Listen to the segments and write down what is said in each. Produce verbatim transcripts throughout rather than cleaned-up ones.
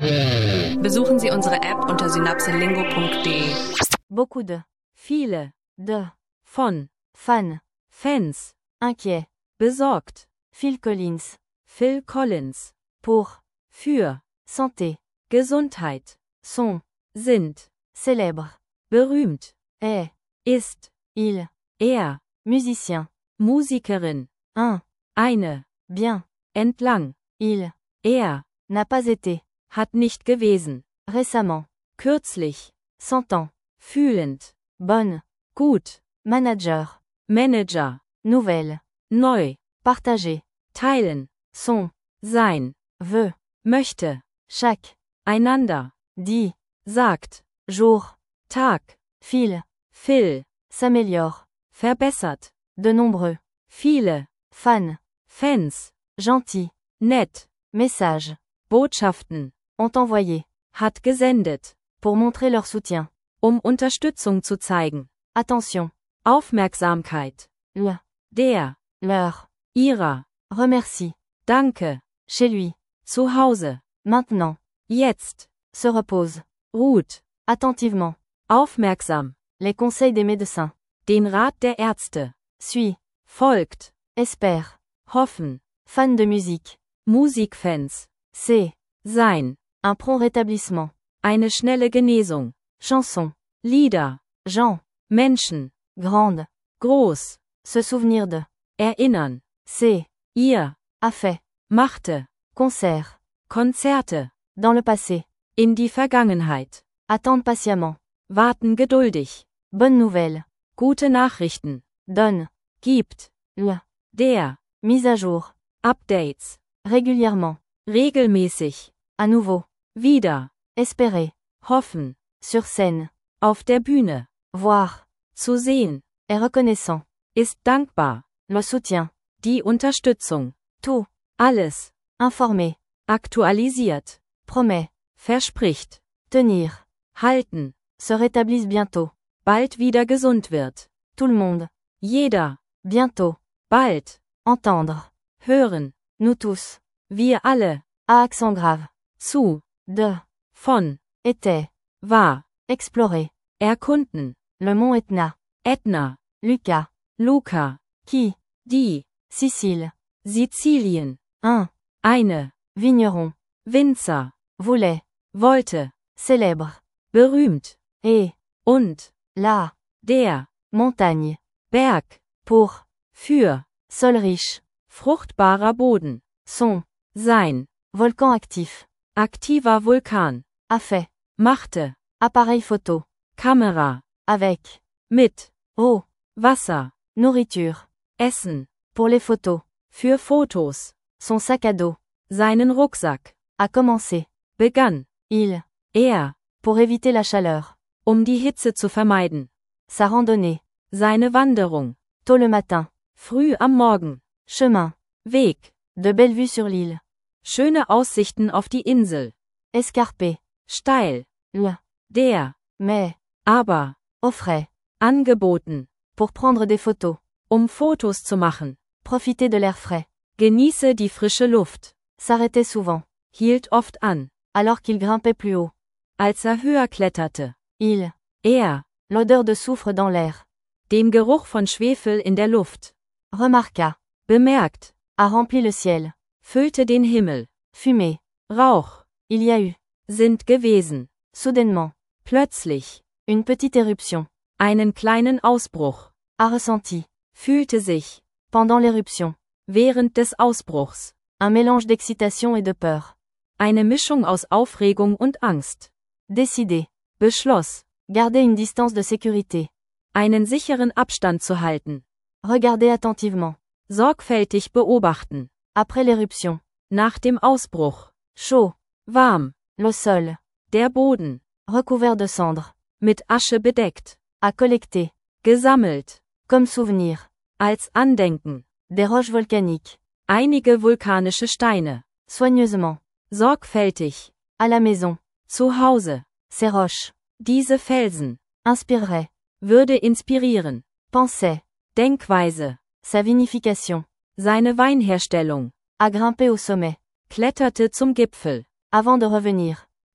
Besuchen Sie unsere App unter synapselingo punkt de. Beaucoup de. Viele. De. Von. Fan. Fans. Inquiet. Besorgt. Phil Collins. Phil Collins. Pour. Für. Santé. Gesundheit. Sont. Sind. Célèbre. Berühmt. Est. Ist. Il. Er. Musicien. Musikerin. Un. Eine. Bien. Entlang. Il. Er. N'a pas été. Hat nicht gewesen. Récemment. Kürzlich. Sentant. Fühlend. Bonne. Gut. Manager. Manager. Nouvelle. Neu. Partager. Teilen. Son. Sein. Veut. Möchte. Chaque. Einander. Dit. Sagt. Jour. Tag. Fil. Phil. S'améliore. Verbessert. De nombreux. Viele. Fan. Fans. Gentil. Nett. Message. Botschaften. Ont envoyé. Hat gesendet. Pour montrer leur soutien. Um Unterstützung zu zeigen. Attention. Aufmerksamkeit. Le. Der. Leur. Ihrer. Remercie. Danke. Chez lui. Zu Hause. Maintenant. Jetzt. Se repose. Ruht. Attentivement. Aufmerksam. Les conseils des médecins. Den Rat der Ärzte. Suit. Folgt. Espère. Hoffen. Fan de musique. Musikfans. C'est. Sein. Un prompt rétablissement. Eine schnelle Genesung. Chanson. Lieder. Gens. Menschen. Grande. Groß. Se souvenir de. Erinnern. C'est. Ihr. A fait. Machte. Concert. Konzerte. Dans le passé. In die Vergangenheit. Attendre patiemment. Warten geduldig. Bonne nouvelle. Gute Nachrichten. Donne. Gibt. Le. Der. Mise à jour. Updates. Régulièrement. Regelmäßig. À nouveau. Wieder. Espérer. Hoffen. Sur scène. Auf der Bühne. Voir. Zu sehen. Est reconnaissant. Ist dankbar. Le soutien. Die Unterstützung. Tout. Alles. Informer. Aktualisiert. Promet. Verspricht. Tenir. Halten. Se rétablisse bientôt. Bald wieder gesund wird. Tout le monde. Jeder. Bientôt. Bald. Entendre. Hören. Nous tous. Wir alle. À accent grave. Zu. De. Von. Était. War. Explorer. Erkunden. Le mont Etna. Etna. Lucas. Luca. Qui. Die. Sicile. Sizilien. Un. Eine. Vigneron. Winzer. Voulait. Wollte. Célèbre. Berühmt. Et. Und. La. Der. Montagne. Berg. Pour. Für. Sol riche. Fruchtbarer Boden. Son. Sein. Volcan actif. Aktiver Vulkan. A fait. Machte. Appareil photo. Kamera. Avec. Mit. Eau. Wasser. Nourriture. Essen. Pour les photos. Für Fotos. Son sac à dos. Seinen Rucksack. A commencé. Begann. Il. Er. Pour éviter la chaleur. Um die Hitze zu vermeiden. Sa randonnée. Seine Wanderung. Tôt le matin. Früh am Morgen. Chemin. Weg. De belles vues sur l'île. Schöne Aussichten auf die Insel. Escarpé. Steil. Le. Der. Mais. Aber. Offrait. Angeboten. Pour prendre des photos. Um Fotos zu machen. Profiter de l'air frais. Genieße die frische Luft. S'arrêtait souvent. Hielt oft an. Alors qu'il grimpait plus haut. Als er höher kletterte. Il. Er. L'odeur de soufre dans l'air. Den Geruch von Schwefel in der Luft. Remarqua. Bemerkt. A rempli le ciel. Füllte den Himmel. Fumée. Rauch. Il y a eu. Sind gewesen. Soudainement. Plötzlich. Une petite éruption. Einen kleinen Ausbruch. A ressenti. Fühlte sich. Pendant l'éruption. Während des Ausbruchs. Un mélange d'excitation et de peur. Eine Mischung aus Aufregung und Angst. Décider. Beschloss. Garder une distance de sécurité. Einen sicheren Abstand zu halten. Regarder attentivement. Sorgfältig beobachten. Après l'éruption. Nach dem Ausbruch. Chaud. Warm. Le sol. Der Boden. Recouvert de cendres. Mit Asche bedeckt. À collecter. Gesammelt. Comme souvenir. Als Andenken. Des roches volcaniques. Einige vulkanische Steine. Soigneusement. Sorgfältig. À la maison. Zu Hause. Ces roches. Diese Felsen. Inspirerait. Würde inspirieren. Pensait. Denkweise. Sa vinification. Seine Weinherstellung. A grimpé au sommet. Kletterte zum Gipfel. Avant de revenir.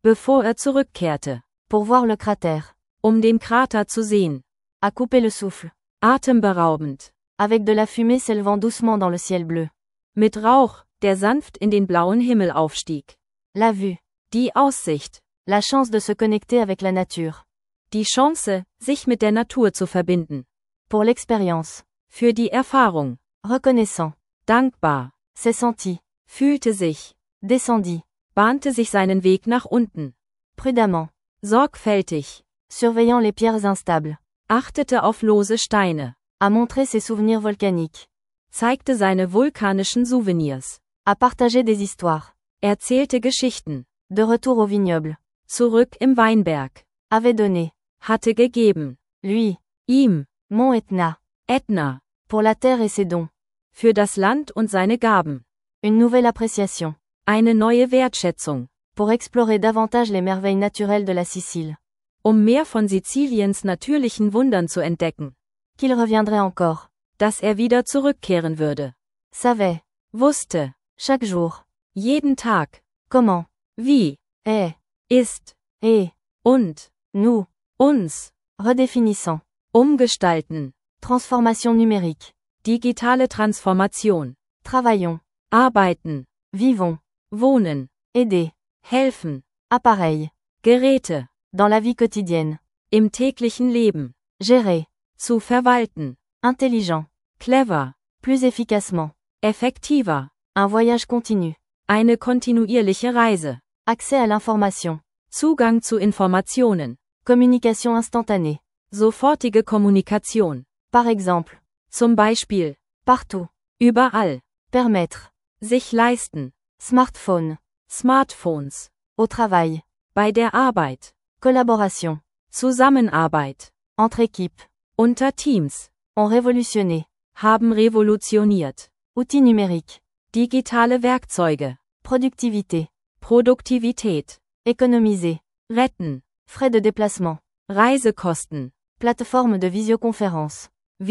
bevor er zurückkehrte, pour voir le cratère, um den Krater zu sehen. à couper le souffle, Atemberaubend. avec de la fumée s'élevant doucement dans le ciel bleu. Mit Rauch, der sanft in den blauen Himmel aufstieg. La vue, Die Aussicht. la chance de se connecter avec la nature. Die Chance, sich mit der Natur zu verbinden. Pour l'expérience, Für die Erfahrung. reconnaissant, Dankbar. s'est senti, Fühlte sich. descendit, Bahnte sich seinen Weg nach unten. prudemment, Sorgfältig. surveillant les pierres instables, Achtete auf lose Steine. a montré ses souvenirs volcaniques, Zeigte seine vulkanischen Souvenirs. a partagé des histoires, Erzählte Geschichten. de retour au vignoble, Zurück im Weinberg. avait donné, Hatte gegeben. lui, Ihm. Mont Etna, Ätna. pour la terre et ses dons, Für das Land und seine Gaben. une nouvelle appréciation, Eine neue Wertschätzung. pour explorer davantage les merveilles naturelles de la Sicile, Um mehr von Siziliens natürlichen Wundern zu entdecken. qu'il reviendrait encore, Dass er wieder zurückkehren würde. savait, Wusste. chaque jour, Jeden Tag. comment, Wie. est, Ist. et, Und. nous, Uns. redéfinissant, Umgestalten. transformation numérique, Digitale Transformation. travaillons, Arbeiten. vivons, Wohnen. aider, Helfen. appareil, Geräte. dans la vie quotidienne, Im täglichen Leben. gérer, Zu verwalten. intelligent, Clever. plus efficacement, Effektiver. un voyage continu, Eine kontinuierliche Reise. accès à l'information, Zugang zu Informationen. communication instantanée, Sofortige Kommunikation. par exemple, Zum Beispiel. partout, Überall. permettre, Sich leisten. smartphone, Smartphones. au travail, Bei der Arbeit. collaboration, Zusammenarbeit. entre équipes, Unter Teams. ont révolutionné, Haben revolutioniert. outils numériques, Digitale Werkzeuge. productivité, Produktivität. économiser, Retten. frais de déplacement, Reisekosten. plateforme de visioconférence,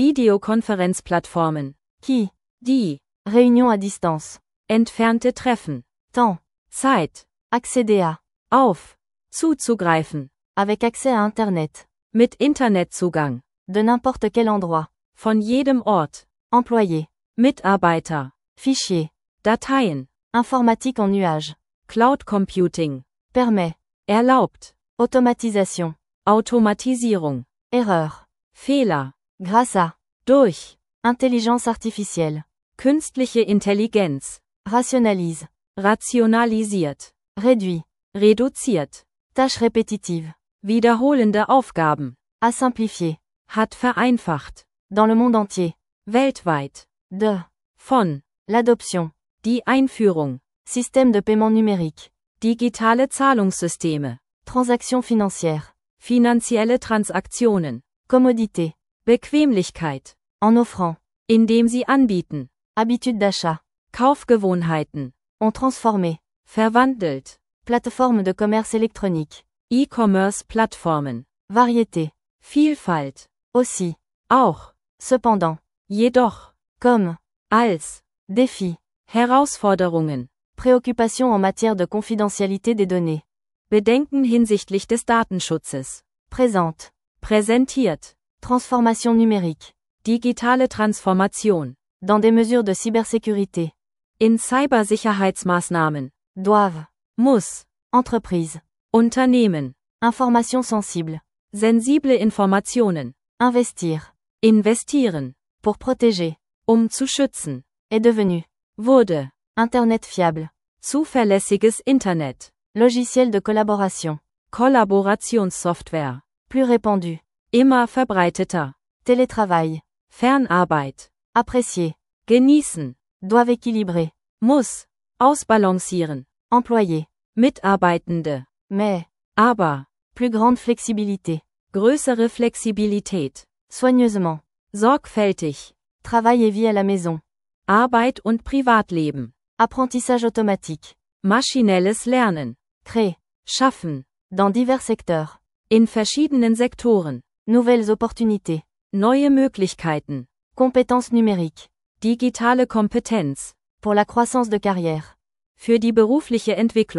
Videokonferenzplattformen. qui, Die. réunion à distance, Entfernte Treffen. temps, Zeit. accéder à, Auf. Zuzugreifen. avec accès à Internet, Mit Internetzugang. de n'importe quel endroit, Von jedem Ort. employé, Mitarbeiter. fichier, Dateien. informatique en nuage, Cloud Computing. permet, Erlaubt. automatisation, Automatisierung. erreur, Fehler. grâce à, Durch. intelligence artificielle, Künstliche Intelligenz. rationalise, Rationalisiert. réduit, Reduziert. tâche répétitive, Wiederholende Aufgaben. à simplifier, Hat vereinfacht. dans le monde entier, Weltweit. de, Von. l'adoption, Die Einführung. système de paiement numérique, Digitale Zahlungssysteme. transactions financières, Finanzielle Transaktionen. commodité, Bequemlichkeit. en offrant, Indem sie anbieten. habitude d'achat, Kaufgewohnheiten. ont transformé, Verwandelt. plateforme de commerce électronique, E-Commerce-Plattformen. variété, Vielfalt. aussi, Auch. cependant, Jedoch. comme, Als. défi, Herausforderungen. préoccupation en matière de confidentialité des données, Bedenken hinsichtlich des Datenschutzes. présente, Präsentiert. transformation numérique, Digitale Transformation. dans des mesures de cybersécurité, In Cybersicherheitsmaßnahmen. doivent, Muss. entreprise, Unternehmen. information sensible, Sensible Informationen. investir, Investieren. pour protéger, Um zu schützen. est devenu, Wurde. Internet fiable, Zuverlässiges Internet. logiciel de collaboration, Kollaborationssoftware. plus répandu, Immer verbreiteter. télétravail, Fernarbeit. apprécier, Genießen. doivent équilibrer, Muss. Ausbalancieren. employer, Mitarbeitende. mais, Aber. plus grande flexibilité, Größere Flexibilität. soigneusement, Sorgfältig. travail et vie à la maison, Arbeit und Privatleben. apprentissage automatique, Maschinelles Lernen. créer, Schaffen. dans divers secteurs, In verschiedenen Sektoren. nouvelles opportunités, Neue Möglichkeiten. compétences numériques, Digitale Kompetenz. pour la croissance de carrière, Für die berufliche Entwicklung.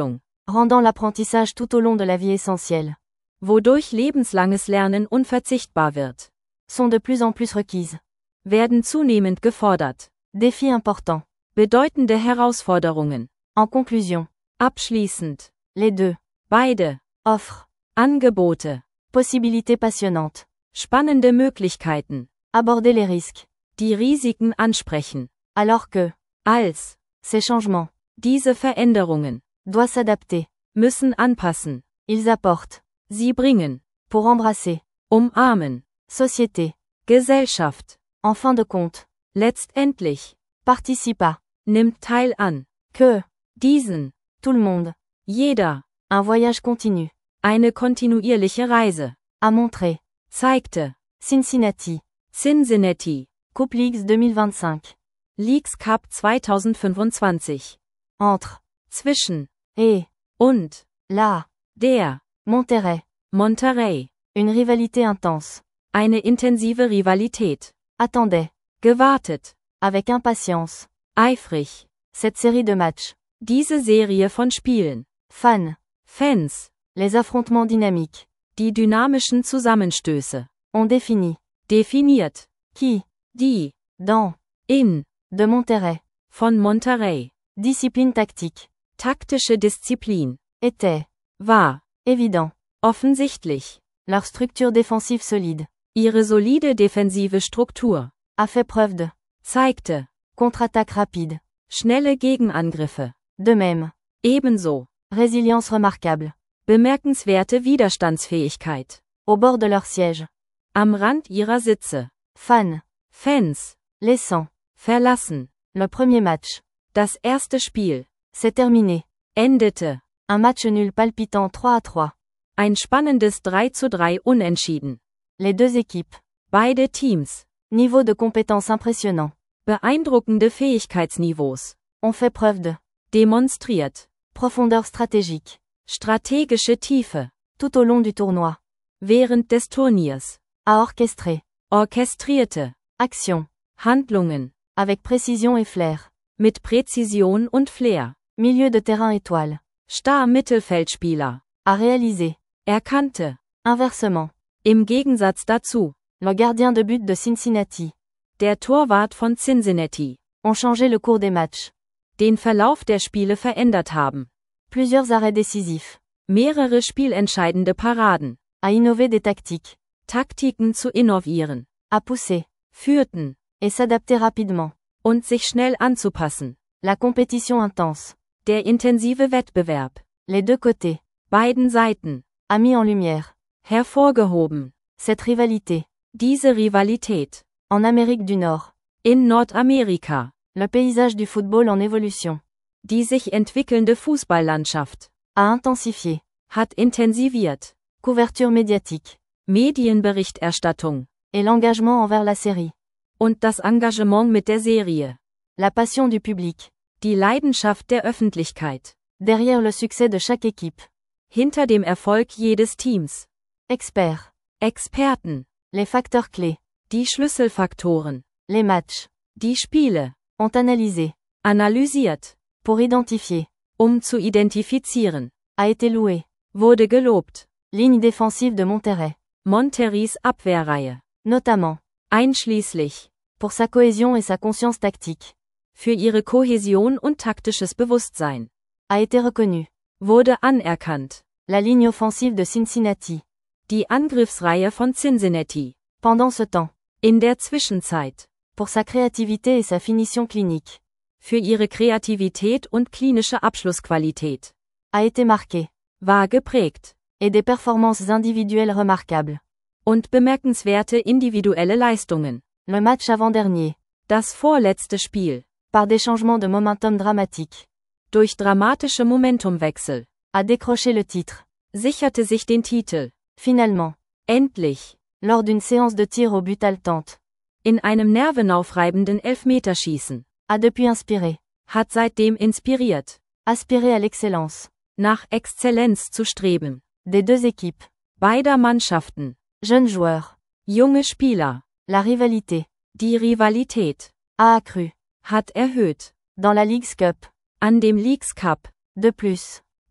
rendant l'apprentissage tout au long de la vie essentiel, wodurch lebenslanges Lernen unverzichtbar wird, sont de plus en plus requises. werden zunehmend gefordert. Défis importants. Bedeutende Herausforderungen. En conclusion, Abschließend. les deux Beide. offrent Angebote. possibilités passionnantes. Spannende Möglichkeiten. Aborder les risques, Die Risiken ansprechen. alors que Als. ces changements Diese Veränderungen. doivent s'adapter. Müssen anpassen. Ils apportent, Sie bringen. pour embrasser, Umarmen. société. Gesellschaft. En fin de compte, Letztendlich. participa, Nimmt teil an. que Diesen. tout le monde. Jeder. Un voyage continu. Eine kontinuierliche Reise. A montré. Zeigte. Cincinnati. Cincinnati. Coupe Leagues deux mille vingt-cinq. Leagues Cup zweitausendfünfundzwanzig. Entre. Zwischen. Et. Und. La. Der. Monterrey. Monterrey. Une rivalité intense. Eine intensive Rivalität. Attendait. Gewartet. Avec impatience. Eifrig. Cette série de matchs. Diese Serie von Spielen. Fans. Fans. Les affrontements dynamiques. Die dynamischen Zusammenstöße. Ont défini. Definiert. Qui. Die. Dans. In. De Monterrey. Von Monterrey. Discipline tactique. Taktische Disziplin. Était. War. Évident. Offensichtlich. Leur structure défensive solide. Ihre solide defensive Struktur. A fait preuve de. Zeigte. Contre-attaque rapide. Schnelle Gegenangriffe. De même. Ebenso. Résilience remarquable. Bemerkenswerte Widerstandsfähigkeit. Au bord de leur siège. Am Rand ihrer Sitze. Fans. Fans. Laissant. Verlassen. Le premier match. Das erste Spiel. C'est terminé. Endete. Un match nul palpitant trois à trois. Ein spannendes drei zu drei Unentschieden. Les deux équipes. Beide Teams. Niveau de compétence impressionnant. Beeindruckende Fähigkeitsniveaus. Ont fait preuve de. Demonstriert. Profondeur stratégique. Strategische Tiefe. Tout au long du tournoi. Während des Turniers. A orchestré. Orchestrierte. Action. Handlungen. Avec précision et flair. Mit Präzision und Flair. Milieu de terrain étoile. Star-Mittelfeldspieler. A réalisé. Erkannte. Inversement. Im Gegensatz dazu. Le gardien de but de Cincinnati. Der Torwart von Cincinnati. Ont changé le cours des matchs. Den Verlauf der Spiele verändert haben. Plusieurs arrêts décisifs. Mehrere spielentscheidende Paraden. A innové des tactiques. Taktiken zu innovieren. A pousser. Führten. Et s'adapter rapidement. Und sich schnell anzupassen. La compétition intense. Der intensive Wettbewerb. Les deux côtés. Beiden Seiten. A mis en lumière. Hervorgehoben. Cette rivalité. Diese Rivalität. En Amérique du Nord. In Nordamerika. Le paysage du football en évolution. Die sich entwickelnde Fußballlandschaft. A intensifié. Hat intensiviert. Couverture médiatique. Medienberichterstattung. Et l'engagement envers la série. Und das Engagement mit der Serie. La passion du public. Die Leidenschaft der Öffentlichkeit. Derrière le succès de chaque équipe. Hinter dem Erfolg jedes Teams. Experts. Experten. Les facteurs clés. Die Schlüsselfaktoren. Les matchs. Die Spiele. Ont analysé. Analysiert. Pour identifier. Um zu identifizieren. A été loué. Wurde gelobt. Ligne défensive de Monterrey. Monterreys Abwehrreihe. Notamment. Einschließlich. Pour sa cohésion et sa conscience tactique. Für ihre Kohäsion und taktisches Bewusstsein. A été reconnu. Wurde anerkannt. La ligne offensive de Cincinnati. Die Angriffsreihe von Cincinnati. Pendant ce temps. In der Zwischenzeit. Pour sa créativité et sa finition clinique. Für ihre Kreativität und klinische Abschlussqualität. A été marqué. War geprägt. Et des performances individuelles remarquables. Und bemerkenswerte individuelle Leistungen. Le match avant-dernier. Das vorletzte Spiel. Par des changements de momentum dramatiques. Durch dramatische Momentumwechsel. A décroché le titre. Sicherte sich den Titel. Finalement. Endlich. Lors d'une séance de tir au but haletante. In einem nervenaufreibenden Elfmeterschießen. A depuis inspiré. Hat seitdem inspiriert. Aspiré à l'excellence. Nach Exzellenz zu streben. Des deux équipes. Beider Mannschaften. Jeunes joueurs. Junge Spieler. La rivalité. Die Rivalität. A accru. Hat erhöht. Dans la Leagues Cup. An dem Leagues Cup. De plus.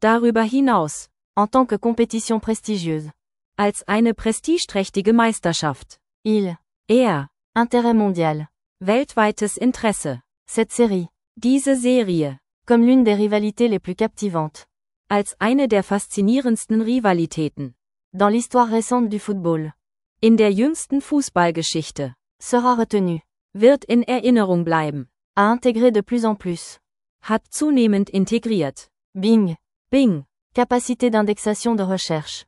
Darüber hinaus, en tant que compétition prestigieuse. als eine prestigeträchtige Meisterschaft. Il, Er, intérêt mondial. weltweites Interesse. Cette série, Diese Serie, comme l'une des rivalités les plus captivantes. als eine der faszinierendsten Rivalitäten Dans l'histoire récente du football. in der jüngsten Fußballgeschichte, Sera retenue. wird in Erinnerung bleiben. A intégré de plus en plus. Hat zunehmend integriert. Bing. Bing, Capacité d'indexation de recherche.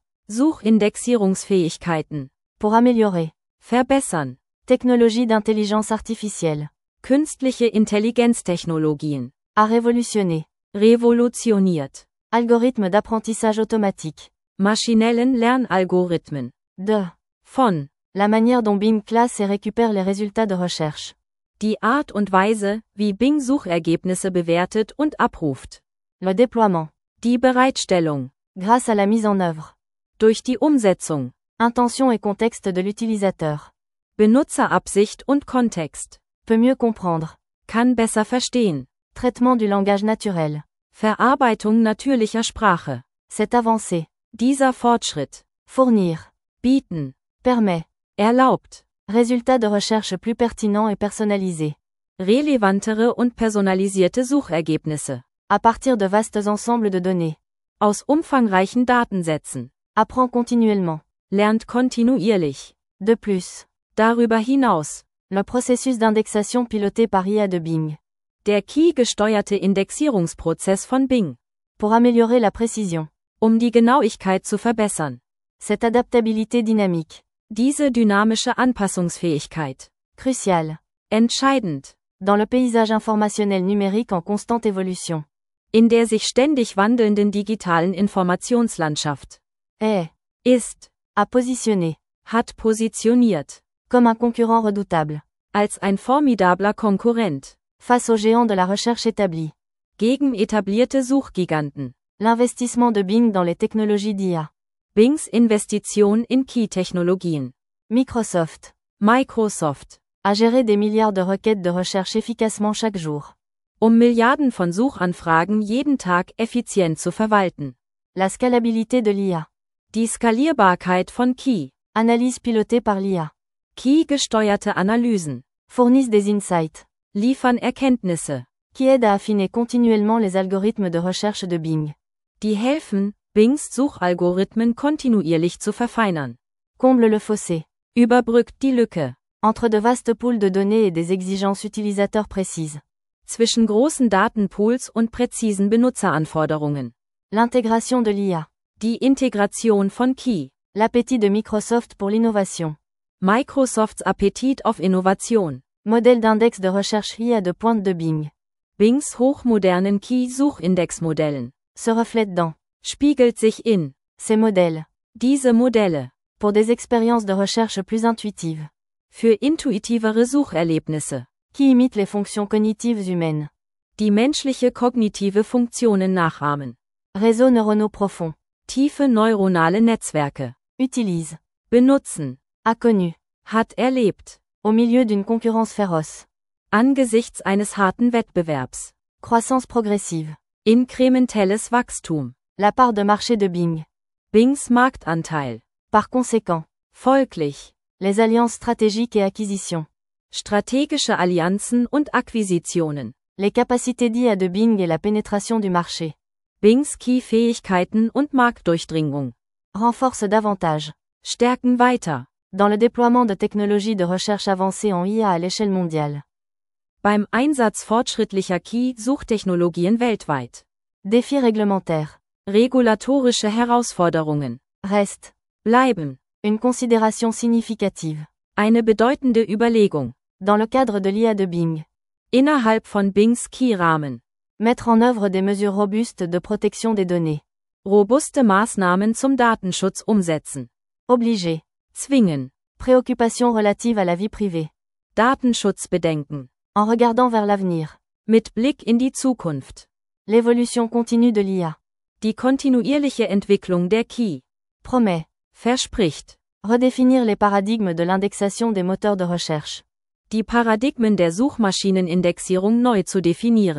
Suchindexierungsfähigkeiten. Pour améliorer. Verbessern. Technologie d'intelligence artificielle. Künstliche Intelligenztechnologien. A révolutionné. Revolutioniert. Algorithme d'apprentissage automatique. Maschinellen Lernalgorithmen. De. Von. La manière dont Bing classe et récupère les résultats de recherche. Die Art und Weise, wie Bing Suchergebnisse bewertet und abruft. Le déploiement. Die Bereitstellung. Grâce à la mise en œuvre. Durch die Umsetzung. Intention et contexte de l'utilisateur. Benutzerabsicht und Kontext. Peut mieux comprendre. Kann besser verstehen. Traitement du langage naturel. Verarbeitung natürlicher Sprache. Cette avancée. Dieser Fortschritt. Fournir. Bieten. Permet. Erlaubt. Résultats de recherche plus pertinents et personnalisés. Relevantere und personalisierte Suchergebnisse. À partir de vastes ensembles de données. Aus umfangreichen Datensätzen. Apprend continuellement. Lernt kontinuierlich. De plus. Darüber hinaus. Le processus d'indexation piloté par I A de Bing. Der Key-gesteuerte Indexierungsprozess von Bing. Pour améliorer la précision. Um die Genauigkeit zu verbessern. Cette adaptabilité dynamique. Diese dynamische Anpassungsfähigkeit. Cruciale. Entscheidend. Dans le paysage informationnel numérique en constante évolution. In der sich ständig wandelnden digitalen Informationslandschaft. Est. Ist. A positionné. Hat positioniert. Comme un concurrent redoutable. Als ein formidabler Konkurrent. Face aux géants de la recherche établie. Gegen etablierte Suchgiganten. L'investissement de Bing dans les technologies d'I A. Bings Investition in Key-Technologien. Microsoft. Microsoft. A géré des milliards de requêtes de recherche efficacement chaque jour. Um Milliarden von Suchanfragen jeden Tag effizient zu verwalten. La scalabilité de l'I A. Die Skalierbarkeit von Key. Analyse pilotée par l'I A. Key-gesteuerte Analysen. Fournissent des insights. Liefern Erkenntnisse. Qui aident à affiner continuellement les algorithmes de recherche de Bing. Die helfen, Bings Suchalgorithmen kontinuierlich zu verfeinern. Comble le fossé. Überbrückt die Lücke. Entre de vastes pools de données et des exigences utilisateurs précises. Zwischen großen Datenpools und präzisen Benutzeranforderungen. L'intégration de l'I A. Die Integration von Key. L'appétit de Microsoft pour l'innovation. Microsofts Appetit auf Innovation. Modèle d'index de recherche I A de pointe de Bing. Bings hochmodernen Key-Suchindexmodellen. Se reflète dans. Spiegelt sich in. Ces modèles. Diese Modelle. Pour des expériences de recherche plus intuitives. Für intuitivere Sucherlebnisse. Qui imitent les fonctions cognitives humaines. Die menschliche kognitive Funktionen nachahmen. Réseaux neuronaux profonds. Tiefe neuronale Netzwerke. Utilise. Benutzen. A connu. Hat erlebt. Au milieu d'une concurrence féroce. Angesichts eines harten Wettbewerbs. Croissance progressive. Inkrementelles Wachstum. La part de marché de Bing. Bings Marktanteil. Par conséquent. Folglich. Les alliances stratégiques et acquisitions. Strategische Allianzen und Akquisitionen. Les capacités d'I A de Bing et la pénétration du marché. Bings Key-Fähigkeiten und Marktdurchdringung. Renforce davantage. Stärken weiter. Dans le déploiement de technologies de recherche avancées en I A à l'échelle mondiale. Beim Einsatz fortschrittlicher Key-Suchtechnologien weltweit. Défis réglementaires. Regulatorische Herausforderungen. Reste. Bleiben. Une considération significative. Eine bedeutende Überlegung. Dans le cadre de l'I A de Bing. Innerhalb von Bings Key-Rahmen. Mettre en œuvre des mesures robustes de protection des données. Robuste Maßnahmen zum Datenschutz umsetzen. Obliger. Zwingen. Préoccupations relatives à la vie privée. Datenschutzbedenken. En regardant vers l'avenir. Mit Blick in die Zukunft. L'évolution continue de l'I A. Die kontinuierliche Entwicklung der Key. Promet. Verspricht. Redéfinir les paradigmes de l'indexation des moteurs de recherche. Die Paradigmen der Suchmaschinenindexierung neu zu definieren.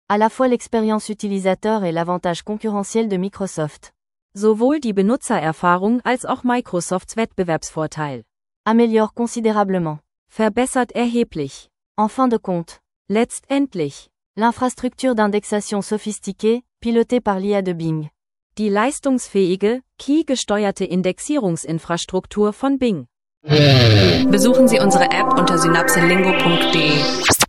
À la fois l'expérience utilisateur et l'avantage concurrentiel de Microsoft. Sowohl die Benutzererfahrung als auch Microsofts Wettbewerbsvorteil. Améliore considérablement. Verbessert erheblich. En fin de compte. Letztendlich. L'infrastructure d'indexation sophistiquée, pilotée par l'I A de Bing. Die leistungsfähige, Key-gesteuerte Indexierungsinfrastruktur von Bing. Besuchen Sie unsere App unter synapselingo punkt de.